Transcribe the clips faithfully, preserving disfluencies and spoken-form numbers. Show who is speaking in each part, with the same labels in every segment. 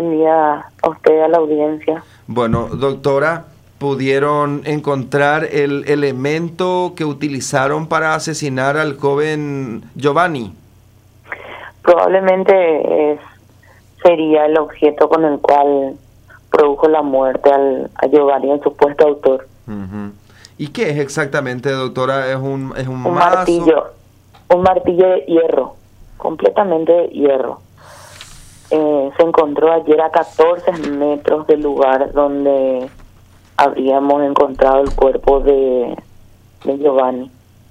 Speaker 1: buen día a usted, a la audiencia.
Speaker 2: Bueno, doctora, ¿pudieron encontrar el elemento que utilizaron para asesinar al joven Giovanni?
Speaker 1: Probablemente es, sería el objeto con el cual produjo la muerte al, a Giovanni, el supuesto autor.
Speaker 2: Uh-huh. ¿Y qué es exactamente, doctora? ¿Es un, es un,
Speaker 1: Un
Speaker 2: mazo?
Speaker 1: martillo, un martillo de hierro, completamente de hierro. Eh, se encontró ayer a catorce metros del lugar donde habríamos encontrado el cuerpo de, de Giovanni.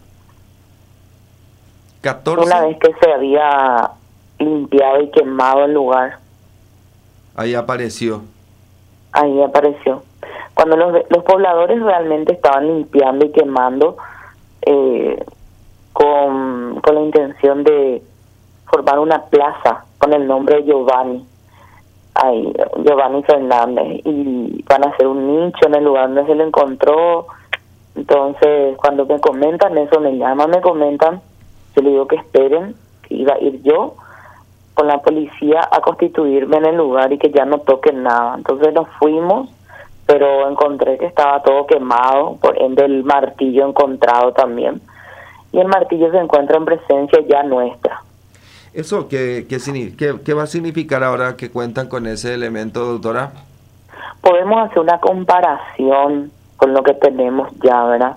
Speaker 2: catorce.
Speaker 1: Una vez que se había limpiado y quemado el lugar,
Speaker 2: Ahí apareció.
Speaker 1: ahí apareció. Cuando los, los pobladores realmente estaban limpiando y quemando eh, con, con la intención de formar una plaza con el nombre de Giovanni, ahí, Giovanni Fernández, y van a hacer un nicho en el lugar donde se lo encontró. Entonces, cuando me comentan eso, me llaman, me comentan, yo le digo que esperen, que iba a ir yo con la policía a constituirme en el lugar y que ya no toquen nada. Entonces nos fuimos, pero encontré que estaba todo quemado, por ende el martillo encontrado también. Y el martillo se encuentra en presencia ya nuestra.
Speaker 2: ¿Eso qué, qué, qué, qué va a significar ahora que cuentan con ese elemento, doctora?
Speaker 1: Podemos hacer una comparación con lo que tenemos ya, ¿verdad?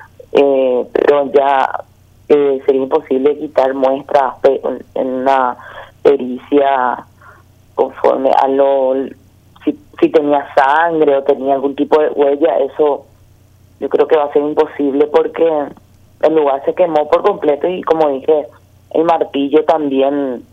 Speaker 1: Eh, pero ya eh, sería imposible quitar muestras en una pericia conforme a lo... Si, si tenía sangre o tenía algún tipo de huella, eso yo creo que va a ser imposible porque el lugar se quemó por completo y, como dije, el martillo también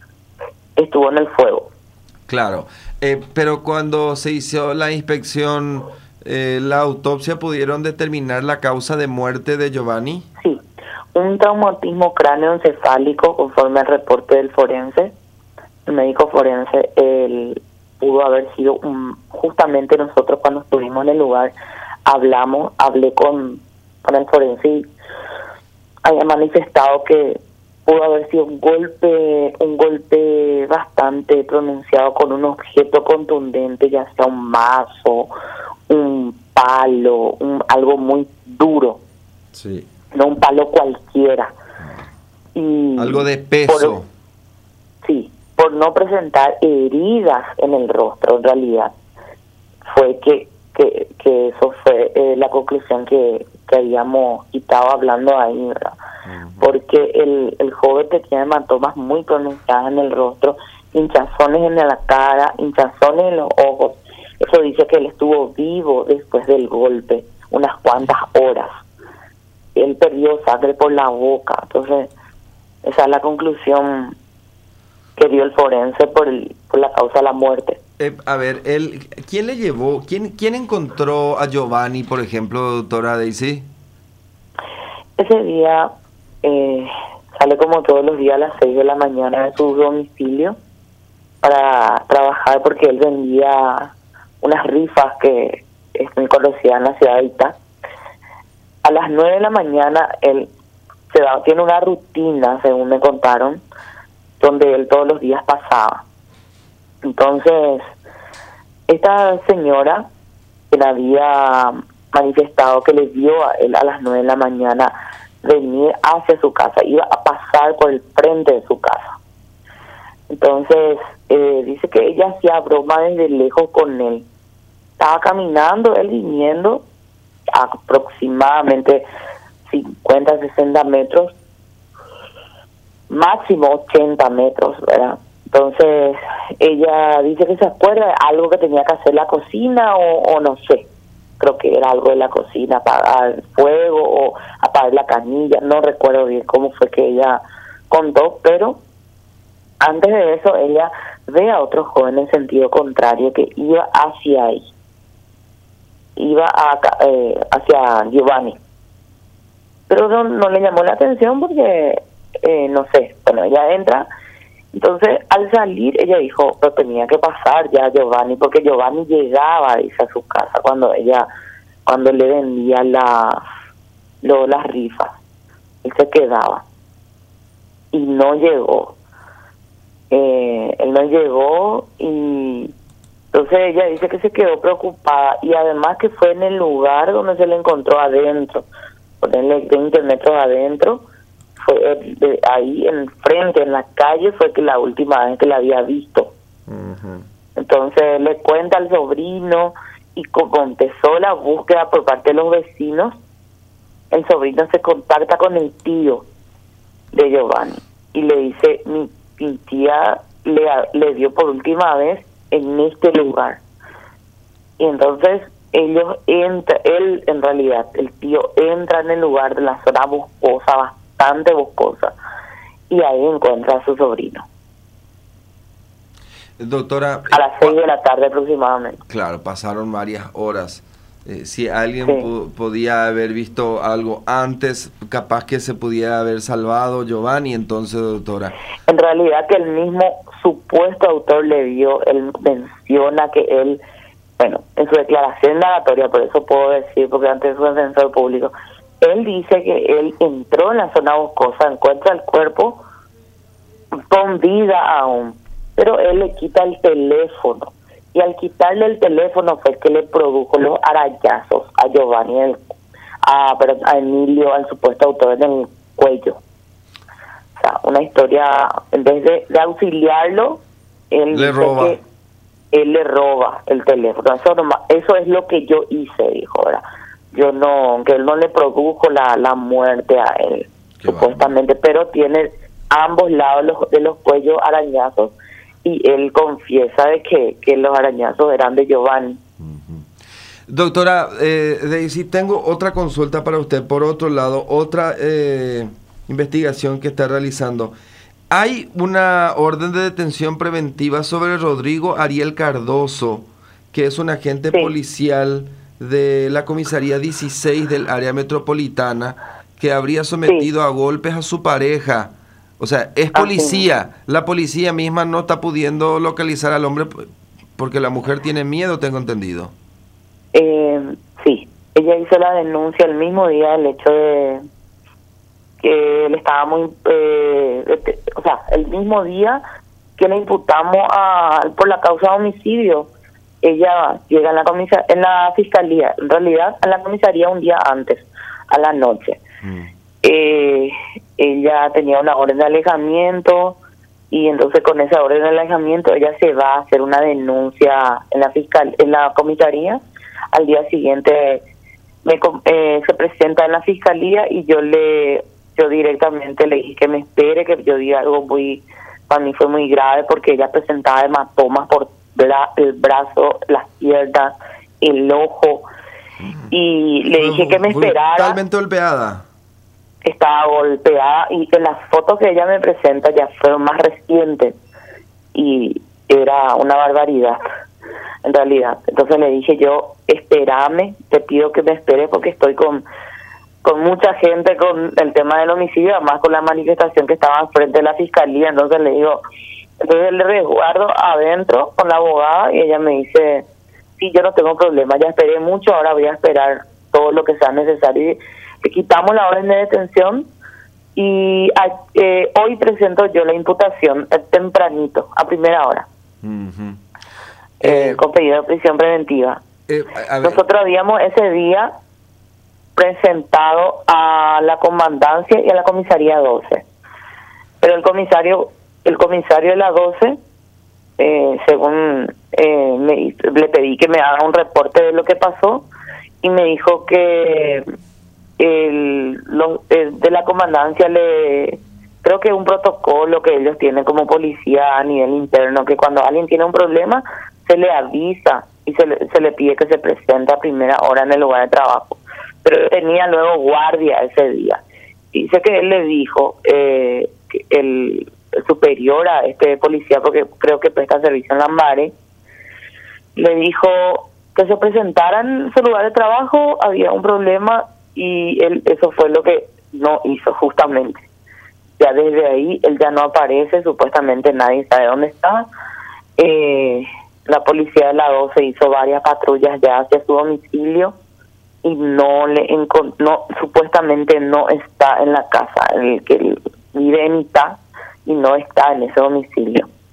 Speaker 1: estuvo en el fuego.
Speaker 2: Claro, eh, pero cuando se hizo la inspección, eh, la autopsia, ¿pudieron determinar la causa de muerte de Giovanni?
Speaker 1: Sí, un traumatismo cráneoencefálico conforme al reporte del forense. El médico forense, él pudo haber sido un, justamente nosotros cuando estuvimos en el lugar, hablamos, hablé con, con el forense y había manifestado que pudo haber sido un golpe, un golpe bastante pronunciado con un objeto contundente, ya sea un mazo, un palo, un, algo muy duro.
Speaker 2: Sí.
Speaker 1: No un palo cualquiera. Y
Speaker 2: algo de peso.
Speaker 1: Por, sí, por no presentar heridas en el rostro, en realidad. Fue que, que, que eso fue eh, la conclusión que, que habíamos quitado hablando ahí, ¿verdad? Porque el, el joven tenía hematomas muy pronunciadas en el rostro, hinchazones en la cara, hinchazones en los ojos. Eso dice que él estuvo vivo después del golpe, unas cuantas horas. Él perdió sangre por la boca. Entonces, esa es la conclusión que dio el forense por, el, por la causa de la muerte.
Speaker 2: Eh, a ver, él, ¿quién le llevó, quién, quién encontró a Giovanni, por ejemplo, doctora Daisy?
Speaker 1: Ese día... Eh, sale como todos los días a las seis de la mañana de su domicilio para trabajar porque él vendía unas rifas que es muy conocida en la ciudad de Itá. A las nueve de la mañana él se da, tiene una rutina, según me contaron, donde él todos los días pasaba. Entonces, esta señora, quien había manifestado que le vio a él a las nueve de la mañana venir hacia su casa, iba a pasar por el frente de su casa. Entonces, eh, dice que ella hacía broma desde lejos con él. Estaba caminando, él viniendo aproximadamente cincuenta, sesenta metros, máximo ochenta metros, ¿verdad? Entonces, ella dice que se acuerda de algo que tenía que hacer la cocina o, o no sé. Creo que era algo de la cocina, apagar el fuego o apagar la canilla, no recuerdo bien cómo fue que ella contó, pero antes de eso ella ve a otro joven en sentido contrario que iba hacia ahí, iba a, eh, hacia Giovanni, pero no, no le llamó la atención porque, eh, no sé, bueno, ella entra. Entonces, al salir, ella dijo, pero tenía que pasar ya a Giovanni, porque Giovanni llegaba, dice, a su casa cuando ella, cuando le vendía las, lo, las rifas. Él se quedaba. Y no llegó. Eh, él no llegó y entonces ella dice que se quedó preocupada y además que fue en el lugar donde se le encontró adentro, ponerle veinte metros adentro, fue de ahí enfrente, en la calle, fue que la última vez que la había visto. Uh-huh. Entonces le cuenta al sobrino y como empezó la búsqueda por parte de los vecinos, el sobrino se contacta con el tío de Giovanni y le dice, mi, mi tía le, le dio por última vez en este lugar. Y entonces ellos entra, él en realidad, el tío entra en el lugar de la zona boscosa, bastante boscosa, y ahí encuentra a su sobrino.
Speaker 2: Doctora,
Speaker 1: a las seis de la tarde aproximadamente.
Speaker 2: Claro, pasaron varias horas. Eh, si alguien sí. po- podía haber visto algo antes, capaz que se pudiera haber salvado Giovanni, entonces, doctora.
Speaker 1: En realidad que el mismo supuesto autor le vio, él menciona que él, bueno, en su declaración indagatoria, por eso puedo decir, porque antes fue defensor público, él dice que él entró en la zona boscosa, encuentra el cuerpo con vida aún, pero él le quita el teléfono. Y al quitarle el teléfono fue que le produjo los arañazos a Giovanni, el, a, perdón, a Emilio, al supuesto autor, en el cuello. O sea, una historia, en vez de, de auxiliarlo, él
Speaker 2: le roba.
Speaker 1: Que él le roba el teléfono. Eso, nomás, eso es lo que yo hice, dijo, ¿verdad? Yo no, que él no le produjo la, la muerte a él, Qué supuestamente, bueno. Pero tiene ambos lados los, de los cuellos arañazos. Y él confiesa de que, que los arañazos eran de Giovanni.
Speaker 2: Uh-huh. Doctora eh, Daisy, tengo otra consulta para usted. Por otro lado, otra eh, investigación que está realizando. Hay una orden de detención preventiva sobre Rodrigo Ariel Cardoso, que es un agente sí. policial de la comisaría dieciséis del área metropolitana, que habría sometido sí. a golpes a su pareja. O sea, es policía. Así. La policía misma no está pudiendo localizar al hombre porque la mujer tiene miedo, tengo entendido.
Speaker 1: Eh, sí, ella hizo la denuncia el mismo día del hecho de que él estaba muy... Eh, o sea, el mismo día que le imputamos a, por la causa de homicidio. Ella llega en la, comisa, en la fiscalía, en realidad a la comisaría un día antes, a la noche. Mm. Eh, ella tenía una orden de alejamiento y entonces con esa orden de alejamiento ella se va a hacer una denuncia en la fiscal en la comisaría. Al día siguiente me, eh, se presenta en la fiscalía y yo le yo directamente le dije que me espere, que yo di algo muy, para mí fue muy grave porque ella presentaba hematomas por bra, el brazo, las piernas, el ojo, uh-huh. y le dije uh-huh. que me esperara.
Speaker 2: Totalmente golpeada.
Speaker 1: Estaba golpeada y en las fotos que ella me presenta ya fueron más recientes y era una barbaridad en realidad. Entonces le dije yo, espérame, te pido que me esperes porque estoy con con mucha gente con el tema del homicidio, además con la manifestación que estaba frente de la fiscalía. Entonces le digo, entonces le resguardo adentro con la abogada y ella me dice, sí, yo no tengo problema, ya esperé mucho, ahora voy a esperar todo lo que sea necesario. Le quitamos la orden de detención y eh, hoy presento yo la imputación eh, tempranito, a primera hora, uh-huh. eh, eh, con pedido de prisión preventiva. Eh, Nosotros habíamos ese día presentado a la comandancia y a la comisaría doce, pero el comisario el comisario de la doce, eh, según eh, me, le pedí que me haga un reporte de lo que pasó y me dijo que el, lo, el de la comandancia le creo que un protocolo que ellos tienen como policía a nivel interno, que cuando alguien tiene un problema se le avisa y se le, se le pide que se presente a primera hora en el lugar de trabajo, pero tenía luego guardia ese día. Dice que él le dijo eh, que el, el superior a este policía, porque creo que presta servicio en la Mare, le dijo que se presentara en su lugar de trabajo, había un problema y él eso fue lo que no hizo justamente. Ya desde ahí él ya no aparece, supuestamente nadie sabe dónde está. Eh, la policía de la doce hizo varias patrullas ya hacia su domicilio y no le no supuestamente no está en la casa, el que vive en Itá y no está en ese domicilio.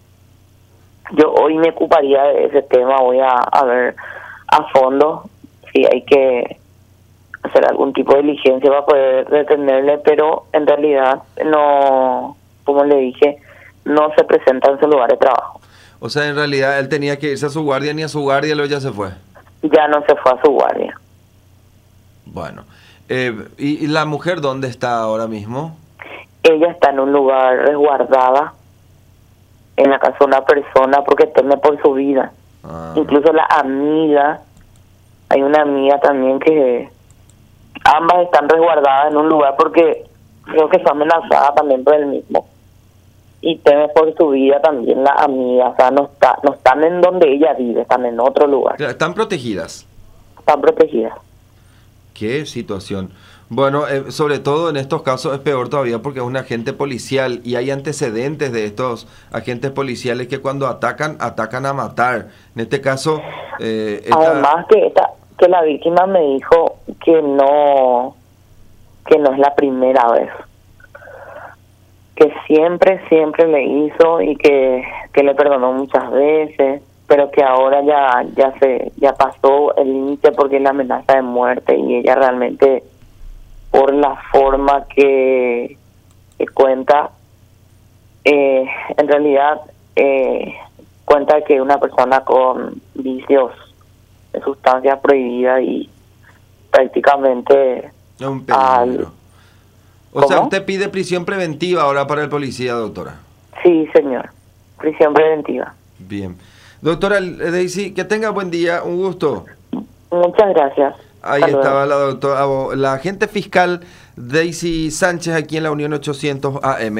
Speaker 1: yo hoy me ocuparía de ese tema, voy a, a ver a fondo si hay que hacer algún tipo de diligencia para poder detenerle, pero en realidad no, como le dije, no se presenta en su lugar de trabajo.
Speaker 2: O sea, en realidad él tenía que irse a su guardia, ni a su guardia, luego ya se fue.
Speaker 1: Ya no se fue a su guardia.
Speaker 2: Bueno, eh, ¿y, ¿y la mujer dónde está ahora mismo?
Speaker 1: Ella está en un lugar resguardada, en la casa de una persona, porque teme por su vida.
Speaker 2: Ah.
Speaker 1: Incluso la amiga, hay una amiga también que ambas están resguardadas en un lugar porque creo que fue amenazada también por el mismo. Y teme por su vida también la amiga, o sea, no está, no están en donde ella vive, están en otro lugar.
Speaker 2: Están protegidas.
Speaker 1: Están protegidas.
Speaker 2: Qué situación. Bueno, eh, sobre todo en estos casos es peor todavía porque es un agente policial y hay antecedentes de estos agentes policiales que cuando atacan, atacan a matar. En este caso... Eh, esta...
Speaker 1: Además que esta, que la víctima me dijo que no, que no es la primera vez. Que siempre, siempre le hizo y que, que le perdonó muchas veces, pero que ahora ya, ya se, ya pasó el límite porque es la amenaza de muerte y ella realmente, por la forma que, que cuenta, eh, en realidad eh, cuenta que una persona con vicios de sustancias prohibidas y prácticamente
Speaker 2: es un peligro. Al, o
Speaker 1: ¿Cómo?
Speaker 2: sea, usted pide prisión preventiva ahora para el policía, doctora.
Speaker 1: Sí, señor, prisión preventiva.
Speaker 2: Bien. Doctora Daisy, que tenga buen día, un gusto.
Speaker 1: Muchas gracias.
Speaker 2: Ahí Hasta estaba luego. la doctora, la agente fiscal Daisy Sánchez aquí en la Unión ochocientos A M.